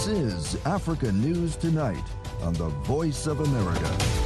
This is Africa News Tonight on the Voice of America.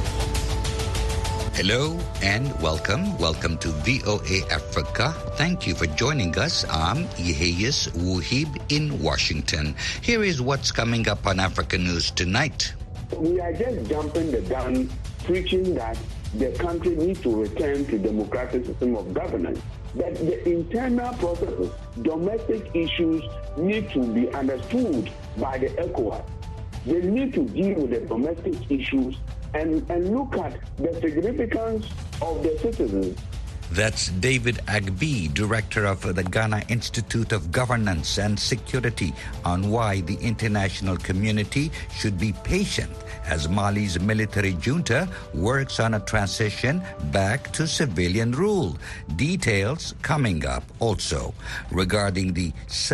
Hello and welcome. Welcome to VOA Africa. Thank you for joining us. I'm Yeheyes Wuhib in Washington. Here is what's coming up on Africa News Tonight. We are just jumping the gun, preaching that the country needs to return to democratic system of governance. That the internal processes, domestic issues need to be understood by the ECOWAS. They need to deal with the domestic issues and look at the significance of the citizens. That's David Agbi, director of the Ghana Institute of Governance and Security, on why the international community should be patient as Mali's military junta works on a transition back to civilian rule. Details coming up also. Regarding the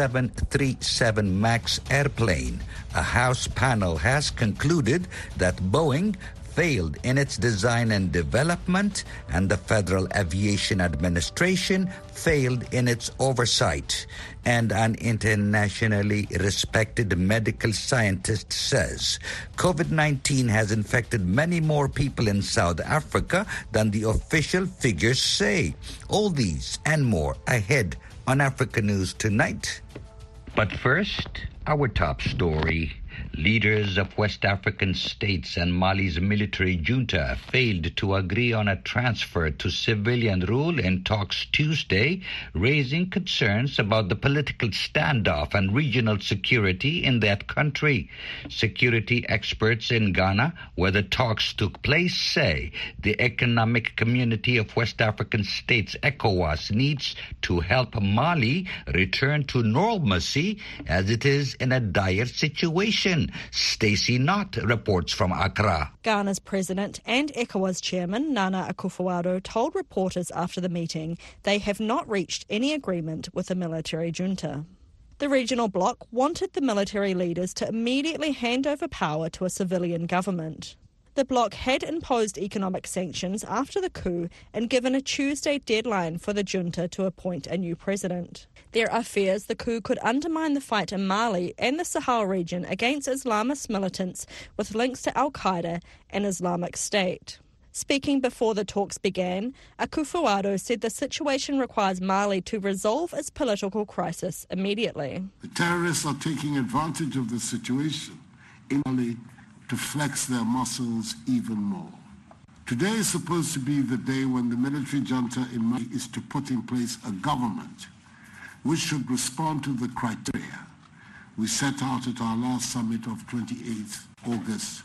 737 MAX airplane, a House panel has concluded that Boeing failed in its design and development, and the Federal Aviation Administration failed in its oversight. And an internationally respected medical scientist says COVID-19 has infected many more people in South Africa than the official figures say. All these and more ahead on Africa News Tonight. But first, our top story. Leaders of West African states and Mali's military junta failed to agree on a transfer to civilian rule in talks Tuesday, raising concerns about the political standoff and regional security in that country. Security experts in Ghana, where the talks took place, say the Economic Community of West African States, ECOWAS, needs to help Mali return to normalcy as it is in a dire situation. Stacey Knott reports from Accra. Ghana's president and ECOWAS chairman Nana Akufo-Addo told reporters after the meeting they have not reached any agreement with the military junta. The regional bloc wanted the military leaders to immediately hand over power to a civilian government. The bloc had imposed economic sanctions after the coup and given a Tuesday deadline for the junta to appoint a new president. There are fears the coup could undermine the fight in Mali and the Sahel region against Islamist militants with links to Al-Qaeda and Islamic State. Speaking before the talks began, Akufo-Addo said the situation requires Mali to resolve its political crisis immediately. The terrorists are taking advantage of the situation in Mali to flex their muscles even more. Today is supposed to be the day when the military junta in Mali is to put in place a government which should respond to the criteria we set out at our last summit of 28th August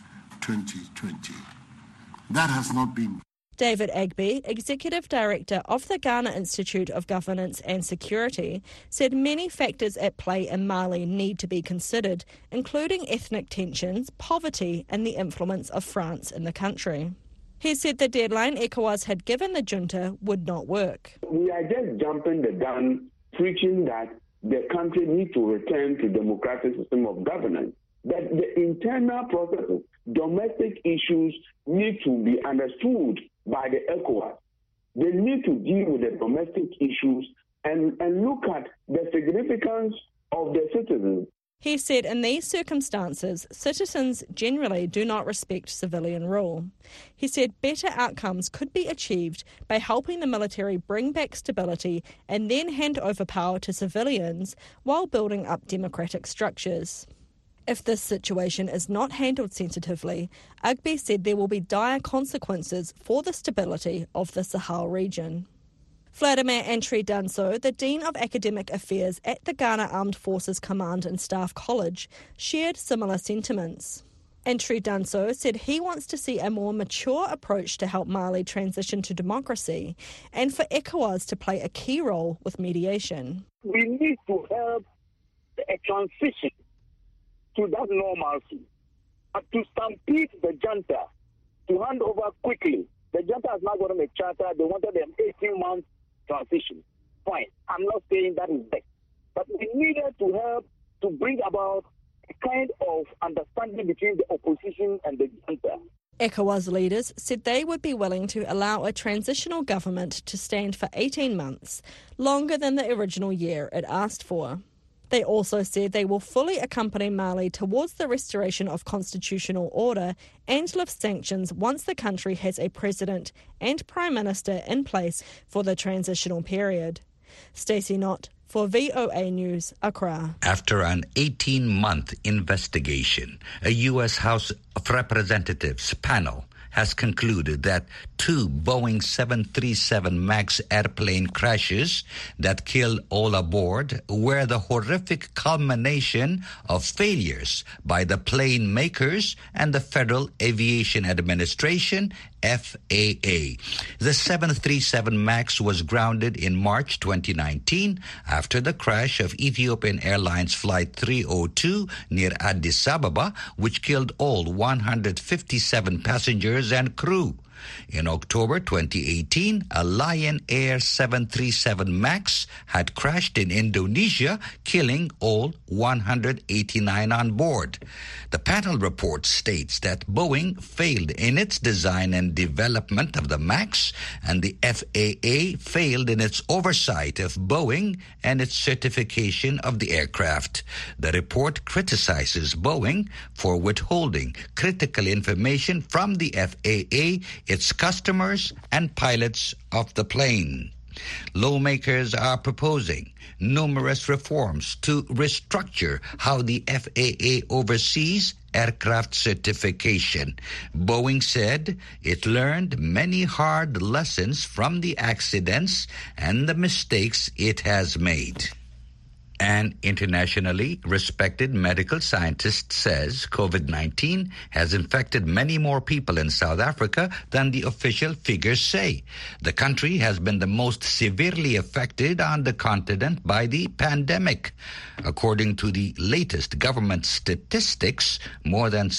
2020. That has not been. David Agbi, Executive Director of the Ghana Institute of Governance and Security, said many factors at play in Mali need to be considered, including ethnic tensions, poverty and the influence of France in the country. He said the deadline ECOWAS had given the junta would not work. We are just jumping the gun, preaching that the country needs to return to democratic system of governance. That the internal processes, domestic issues need to be understood by the ECOWAS. They need to deal with the domestic issues and look at the significance of the citizens. He said in these circumstances, citizens generally do not respect civilian rule. He said better outcomes could be achieved by helping the military bring back stability and then hand over power to civilians while building up democratic structures. If this situation is not handled sensitively, Agbi said there will be dire consequences for the stability of the Sahel region. Vladimir Antwi-Danso, the Dean of Academic Affairs at the Ghana Armed Forces Command and Staff College, shared similar sentiments. Antwi-Danso said he wants to see a more mature approach to help Mali transition to democracy and for ECOWAS to play a key role with mediation. We need to help a transition to that normalcy, to stampede the junta, to hand over quickly. The junta has now gotten a charter. They wanted an 18-month transition. Fine. I'm not saying that is best. But we needed to help to bring about a kind of understanding between the opposition and the junta. ECOWAS leaders said they would be willing to allow a transitional government to stand for 18 months, longer than the original year it asked for. They also said they will fully accompany Mali towards the restoration of constitutional order and lift sanctions once the country has a president and prime minister in place for the transitional period. Stacey Knott for VOA News, Accra. After an 18-month investigation, a U.S. House of Representatives panel has concluded that 2 Boeing 737 MAX airplane crashes that killed all aboard were the horrific culmination of failures by the plane makers and the Federal Aviation Administration, FAA. The 737 MAX was grounded in March 2019 after the crash of Ethiopian Airlines Flight 302 near Addis Ababa, which killed all 157 passengers and crew. In October 2018, a Lion Air 737 MAX had crashed in Indonesia, killing all 189 on board. The panel report states that Boeing failed in its design and development of the MAX, and the FAA failed in its oversight of Boeing and its certification of the aircraft. The report criticizes Boeing for withholding critical information from the FAA, its customers and pilots of the plane. Lawmakers are proposing numerous reforms to restructure how the FAA oversees aircraft certification. Boeing said it learned many hard lessons from the accidents and the mistakes it has made. An internationally respected medical scientist says COVID-19 has infected many more people in South Africa than the official figures say. The country has been the most severely affected on the continent by the pandemic. According to the latest government statistics, more than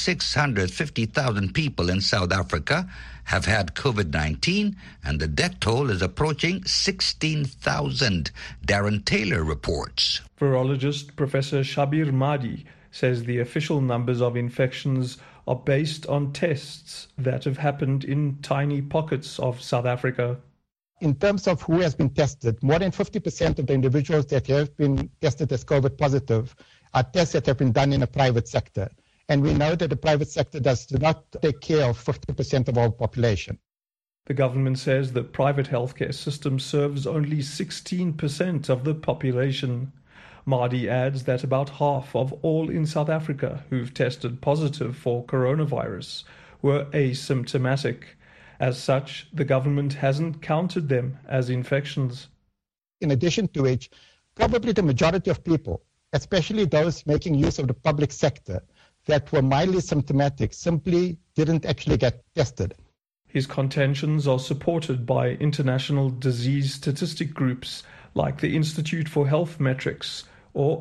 650,000 people in South Africa have had COVID-19, and the death toll is approaching 16,000, Darren Taylor reports. Virologist Professor Shabir Mahdi says the official numbers of infections are based on tests that have happened in tiny pockets of South Africa. In terms of who has been tested, more than 50% of the individuals that have been tested as COVID positive are tests that have been done in the private sector. And we know that the private sector does not take care of 50% of our population. The government says the private healthcare system serves only 16% of the population. Mahdi adds that about half of all in South Africa who've tested positive for coronavirus were asymptomatic. As such, the government hasn't counted them as infections. In addition to which, probably the majority of people, especially those making use of the public sector, that were mildly symptomatic simply didn't actually get tested. His contentions are supported by international disease statistic groups like the Institute for Health Metrics, or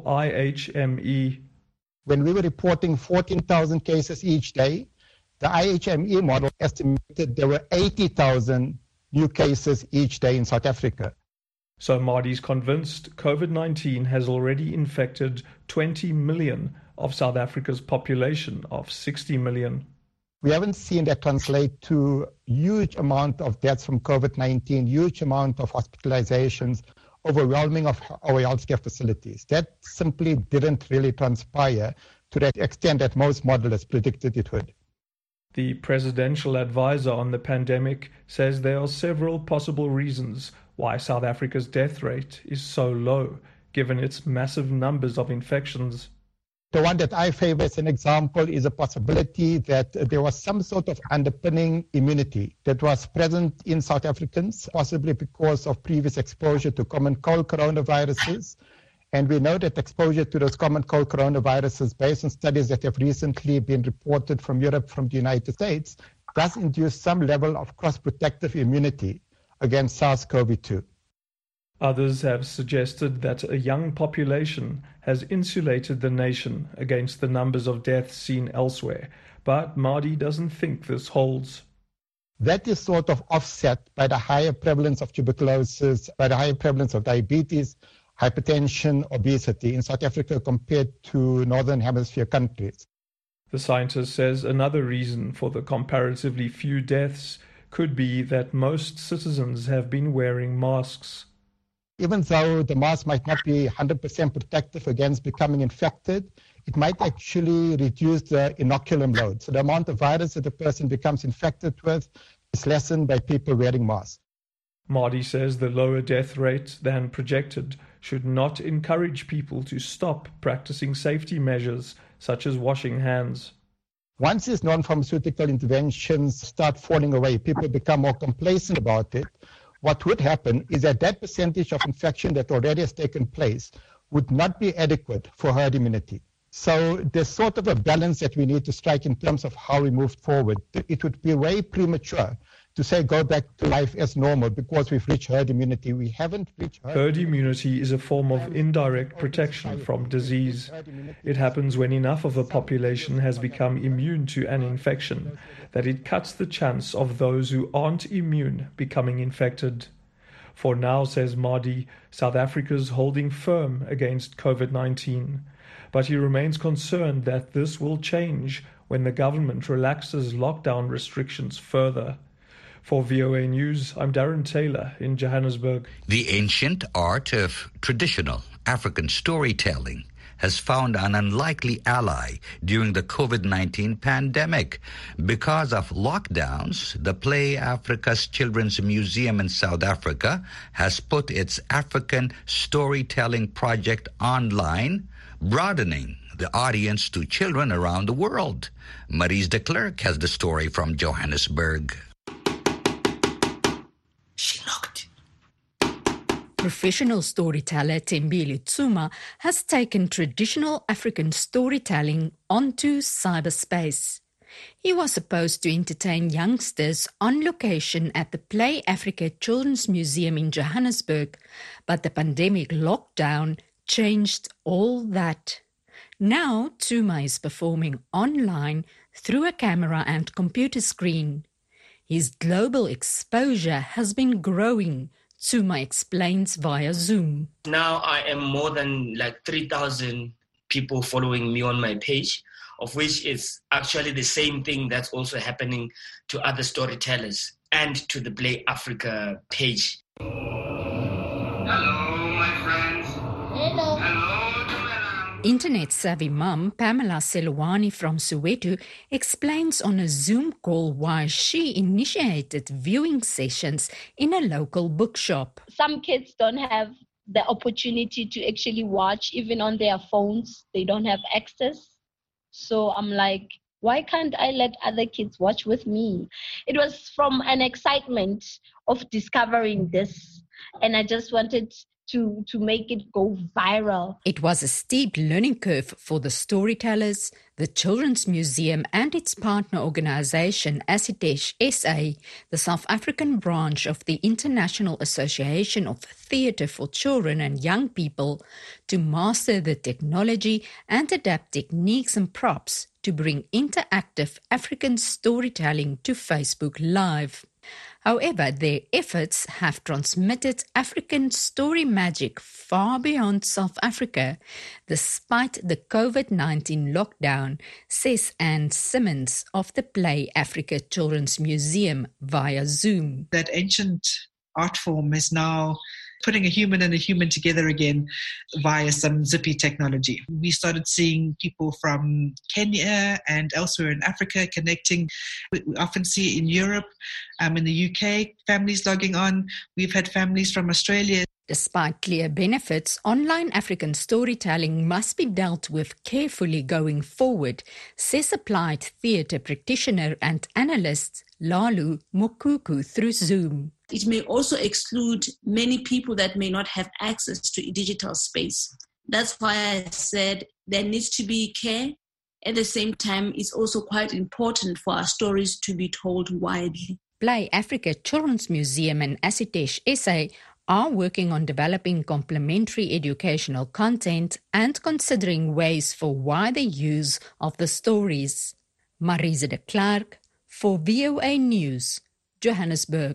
IHME. When we were reporting 14,000 cases each day, the IHME model estimated there were 80,000 new cases each day in South Africa. So Mahdi's convinced COVID-19 has already infected 20 million of South Africa's population of 60 million. We haven't seen that translate to huge amount of deaths from COVID-19, huge amount of hospitalizations, overwhelming of our healthcare facilities. That simply didn't really transpire to that extent that most modelers predicted it would. The presidential advisor on the pandemic says there are several possible reasons why South Africa's death rate is so low, given its massive numbers of infections. The one that I favor as an example is a possibility that there was some sort of underpinning immunity that was present in South Africans, possibly because of previous exposure to common cold coronaviruses. And we know that exposure to those common cold coronaviruses, based on studies that have recently been reported from Europe, from the United States, does induce some level of cross-protective immunity against SARS-CoV-2. Others have suggested that a young population has insulated the nation against the numbers of deaths seen elsewhere, but Mahdi doesn't think this holds. That is sort of offset by the higher prevalence of tuberculosis, by the higher prevalence of diabetes, hypertension, obesity in South Africa compared to Northern Hemisphere countries. The scientist says another reason for the comparatively few deaths could be that most citizens have been wearing masks. Even though the mask might not be 100% protective against becoming infected, it might actually reduce the inoculum load. So the amount of virus that a person becomes infected with is lessened by people wearing masks. Mardi says the lower death rate than projected should not encourage people to stop practicing safety measures such as washing hands. Once these non-pharmaceutical interventions start falling away, people become more complacent about it. What would happen is that percentage of infection that already has taken place would not be adequate for herd immunity. So there's sort of a balance that we need to strike in terms of how we move forward. It would be way premature to say go back to life as normal because we've reached herd immunity. We haven't reached herd immunity is a form of indirect protection from disease. It happens when enough of a population has become immune to an infection that it cuts the chance of those who aren't immune becoming infected. For now, says Mardi, South Africa's holding firm against COVID-19. But he remains concerned that this will change when the government relaxes lockdown restrictions further. For VOA News, I'm Darren Taylor in Johannesburg. The ancient art of traditional African storytelling has found an unlikely ally during the COVID-19 pandemic. Because of lockdowns, the Play Africa's Children's Museum in South Africa has put its African storytelling project online, broadening the audience to children around the world. Maurice de Klerk has the story from Johannesburg. She knocked. Professional storyteller Tembile Tsuma has taken traditional African storytelling onto cyberspace. He was supposed to entertain youngsters on location at the Play Africa Children's Museum in Johannesburg, but the pandemic lockdown changed all that. Now Tsuma is performing online through a camera and computer screen. His global exposure has been growing, Tsuma explains via Zoom. Now I am more than 3,000 people following me on my page, of which is actually the same thing that's also happening to other storytellers and to the Play Africa page. Hello, my friends. Hello. Internet-savvy mum Pamela Selwani from Soweto explains on a Zoom call why she initiated viewing sessions in a local bookshop. Some kids don't have the opportunity to actually watch, even on their phones. They don't have access. So I'm like, why can't I let other kids watch with me? It was from an excitement of discovering this, and I just wanted to make it go viral. It was a steep learning curve for the storytellers, the Children's Museum and its partner organisation ASITESH SA, the South African branch of the International Association of Theatre for Children and Young People, to master the technology and adapt techniques and props to bring interactive African storytelling to Facebook Live. However, their efforts have transmitted African story magic far beyond South Africa, despite the COVID-19 lockdown, says Anne Simmons of the Play Africa Children's Museum via Zoom. That ancient art form is now putting a human and a human together again via some zippy technology. We started seeing people from Kenya and elsewhere in Africa connecting. We often see in Europe, in the UK, families logging on. We've had families from Australia. Despite clear benefits, online African storytelling must be dealt with carefully going forward, says applied theatre practitioner and analyst Lalu Mokuku through Zoom. It may also exclude many people that may not have access to a digital space. That's why I said there needs to be care. At the same time, it's also quite important for our stories to be told widely. Play Africa Children's Museum and ASITESH SA are working on developing complementary educational content and considering ways for wider use of the stories. Maurice de Klerk for VOA News, Johannesburg.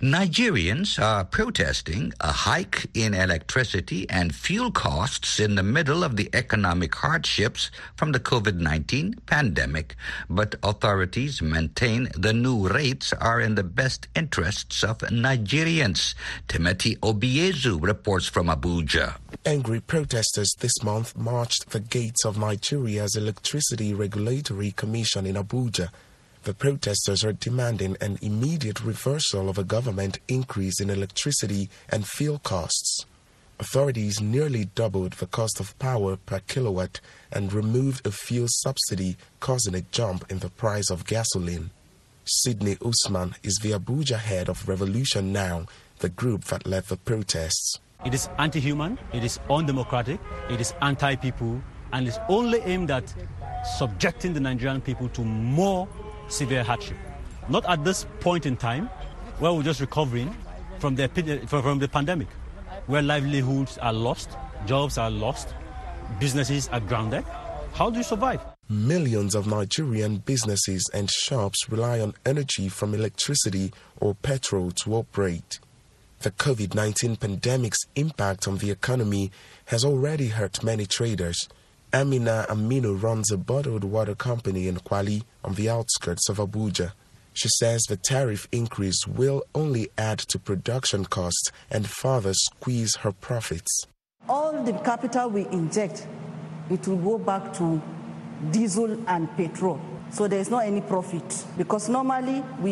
Nigerians are protesting a hike in electricity and fuel costs in the middle of the economic hardships from the COVID-19 pandemic. But authorities maintain the new rates are in the best interests of Nigerians. Timothy Obiezu reports from Abuja. Angry protesters this month marched the gates of Nigeria's Electricity Regulatory Commission in Abuja. The protesters are demanding an immediate reversal of a government increase in electricity and fuel costs. Authorities nearly doubled the cost of power per kilowatt and removed a fuel subsidy, causing a jump in the price of gasoline. Sidney Usman is the Abuja head of Revolution Now, the group that led the protests. It is anti-human, it is undemocratic, it is anti-people, and it's only aimed at subjecting the Nigerian people to more severe hardship. Not at this point in time where we're just recovering from the pandemic, where livelihoods are lost, jobs are lost, businesses are grounded. How do you survive? Millions of Nigerian businesses and shops rely on energy from electricity or petrol to operate. The COVID-19 pandemic's impact on the economy has already hurt many traders. Amina Aminu runs a bottled water company in Kwali on the outskirts of Abuja. She says the tariff increase will only add to production costs and further squeeze her profits. All the capital we inject, it will go back to diesel and petrol. So there is not any profit because normally we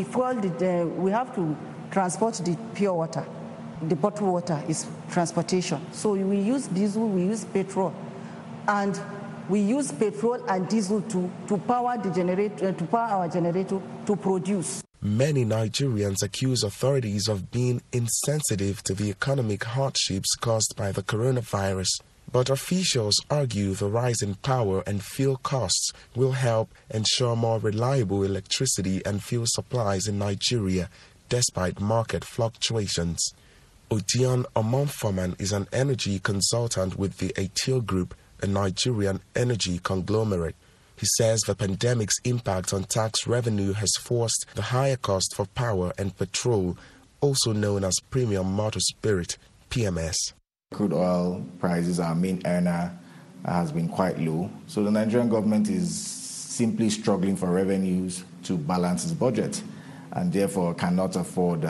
have to transport the pure water. The bottled water is transportation. So we use diesel, we use petrol. And we use petrol and diesel to power the generator, to power our generator to produce. Many Nigerians accuse authorities of being insensitive to the economic hardships caused by the coronavirus. But officials argue the rise in power and fuel costs will help ensure more reliable electricity and fuel supplies in Nigeria, despite market fluctuations. Odion Omonfoman is an energy consultant with the Atil Group, a Nigerian energy conglomerate. He says the pandemic's impact on tax revenue has forced the higher cost for power and petrol, also known as premium motor spirit, PMS. Crude oil prices, our main earner, has been quite low. So the Nigerian government is simply struggling for revenues to balance its budget and therefore cannot afford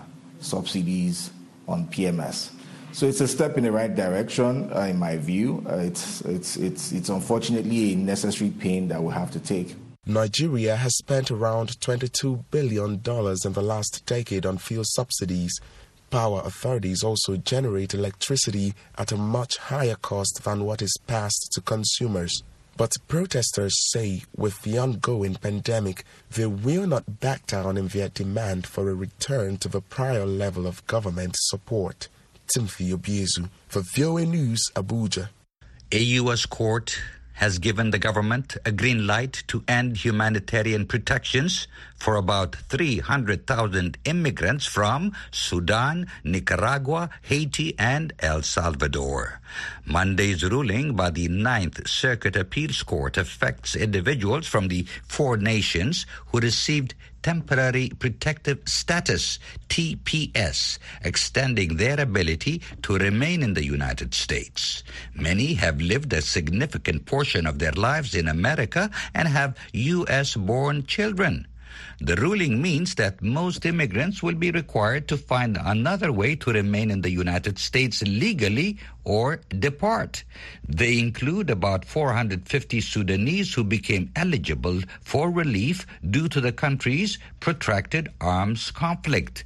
subsidies on PMS. So it's a step in the right direction, in my view. It's unfortunately a necessary pain that we have to take. Nigeria has spent around $22 billion in the last decade on fuel subsidies. Power authorities also generate electricity at a much higher cost than what is passed to consumers. But protesters say with the ongoing pandemic, they will not back down in their demand for a return to the prior level of government support. Timothy Obiezu for VOA News, Abuja. A U.S. court has given the government a green light to end humanitarian protections for about 300,000 immigrants from Sudan, Nicaragua, Haiti, and El Salvador. Monday's ruling by the Ninth Circuit Appeals Court affects individuals from the four nations who received Temporary Protective Status, TPS, extending their ability to remain in the United States. Many have lived a significant portion of their lives in America and have U.S.-born children. The ruling means that most immigrants will be required to find another way to remain in the United States legally or depart. They include about 450 Sudanese who became eligible for relief due to the country's protracted arms conflict.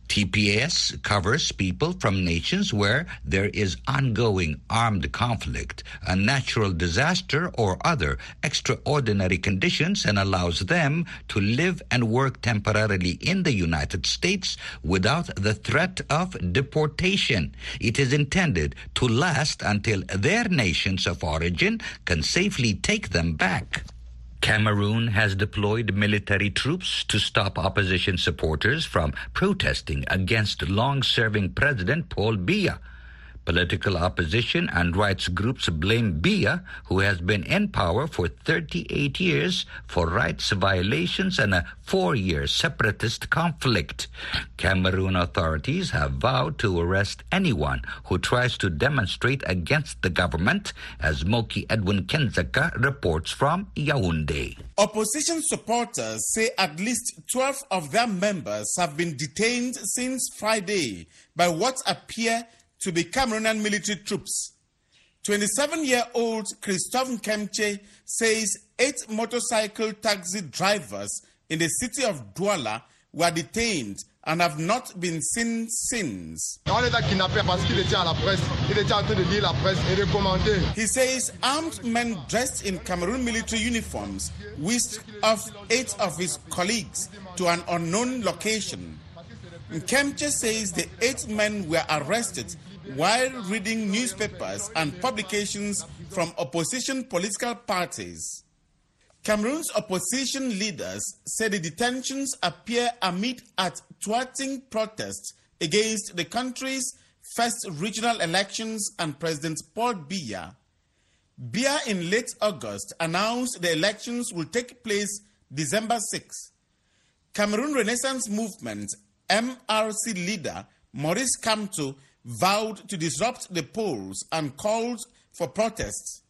TPS covers people from nations where there is ongoing armed conflict, a natural disaster, or other extraordinary conditions and allows them to live and work temporarily in the United States without the threat of deportation. It is intended to last until their nations of origin can safely take them back. Cameroon has deployed military troops to stop opposition supporters from protesting against long-serving President Paul Biya. Political opposition and rights groups blame Biya, who has been in power for 38 years, for rights violations and a 4-year separatist conflict. Cameroon authorities have vowed to arrest anyone who tries to demonstrate against the government, as Moki Edwin Kenzaka reports from Yaoundé. Opposition supporters say at least 12 of their members have been detained since Friday by what appear to be Cameroonian military troops. 27-year-old Christophe Nkemche says 8 motorcycle taxi drivers in the city of Douala were detained and have not been seen since. He says armed men dressed in Cameroon military uniforms whisked off 8 of his colleagues to an unknown location. Nkemche says the 8 men were arrested while reading newspapers and publications from opposition political parties. Cameroon's opposition leaders say the detentions appear amid thwarting protests against the country's first regional elections and President Paul Biya. Biya in late August announced the elections will take place December 6. Cameroon Renaissance Movement MRC leader Maurice Kamto vowed to disrupt the polls and called for protests.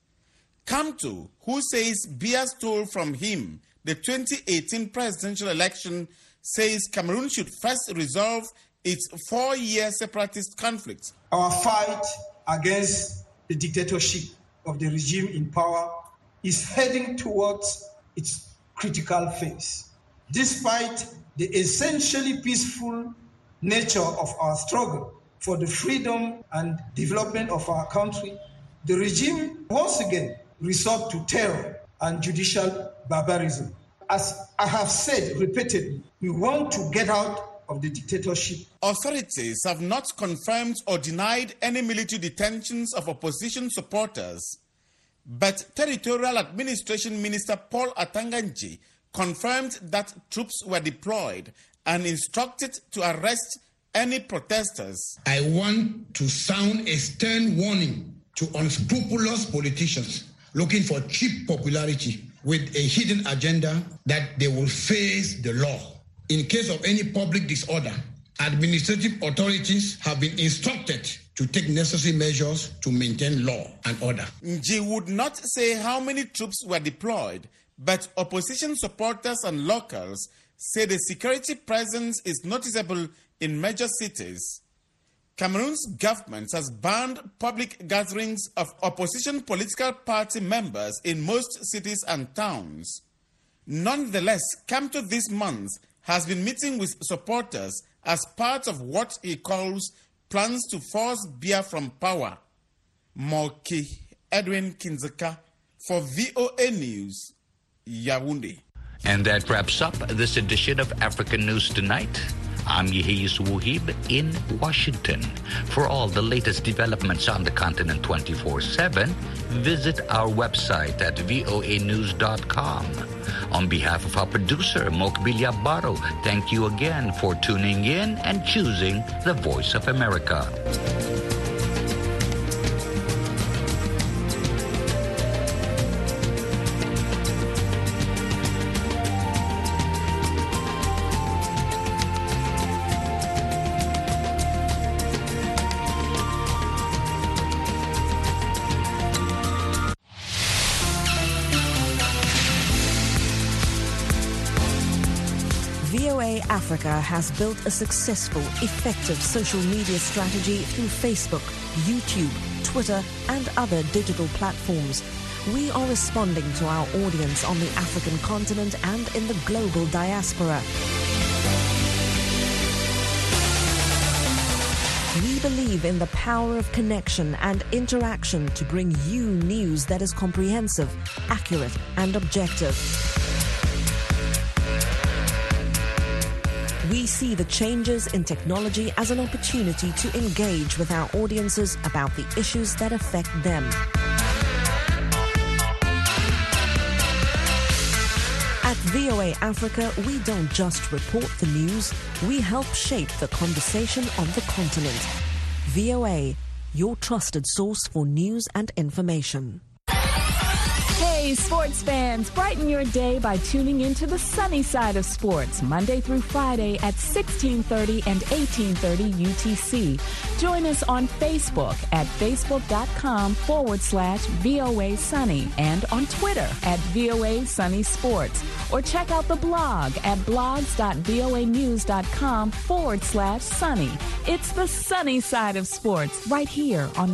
Kamto, who says Biya stole from him the 2018 presidential election, says Cameroon should first resolve its 4-year separatist conflict. Our fight against the dictatorship of the regime in power is heading towards its critical phase. Despite the essentially peaceful nature of our struggle for the freedom and development of our country, the regime once again resort to terror and judicial barbarism. As I have said repeatedly, we want to get out of the dictatorship. Authorities have not confirmed or denied any military detentions of opposition supporters, but Territorial Administration Minister Paul Atanganji confirmed that troops were deployed and instructed to arrest any protesters. I want to sound a stern warning to unscrupulous politicians looking for cheap popularity with a hidden agenda that they will face the law. In case of any public disorder, administrative authorities have been instructed to take necessary measures to maintain law and order. Nji would not say how many troops were deployed, but opposition supporters and locals say the security presence is noticeable in major cities. Cameroon's government has banned public gatherings of opposition political party members in most cities and towns. Nonetheless, Kamto this month has been meeting with supporters as part of what he calls plans to force Biya from power. Moki Edwin Kinzaka for VOA News, Yaoundé. And that wraps up this edition of African News Tonight. I'm Yehis Wuhib in Washington. For all the latest developments on the continent 24/7, visit our website at voanews.com. On behalf of our producer, Mokbilia Baro, thank you again for tuning in and choosing the Voice of America. VOA Africa has built a successful, effective social media strategy through Facebook, YouTube, Twitter, and other digital platforms. We are responding to our audience on the African continent and in the global diaspora. We believe in the power of connection and interaction to bring you news that is comprehensive, accurate, and objective. We see the changes in technology as an opportunity to engage with our audiences about the issues that affect them. At VOA Africa, we don't just report the news, we help shape the conversation on the continent. VOA, your trusted source for news and information. Hey, sports fans, brighten your day by tuning into the sunny side of sports, Monday through Friday at 16:30 and 18:30 UTC. Join us on Facebook at facebook.com/VOA Sunny and on Twitter at VOA Sunny Sports. Or check out the blog at blogs.voanews.com/sunny. It's the sunny side of sports right here on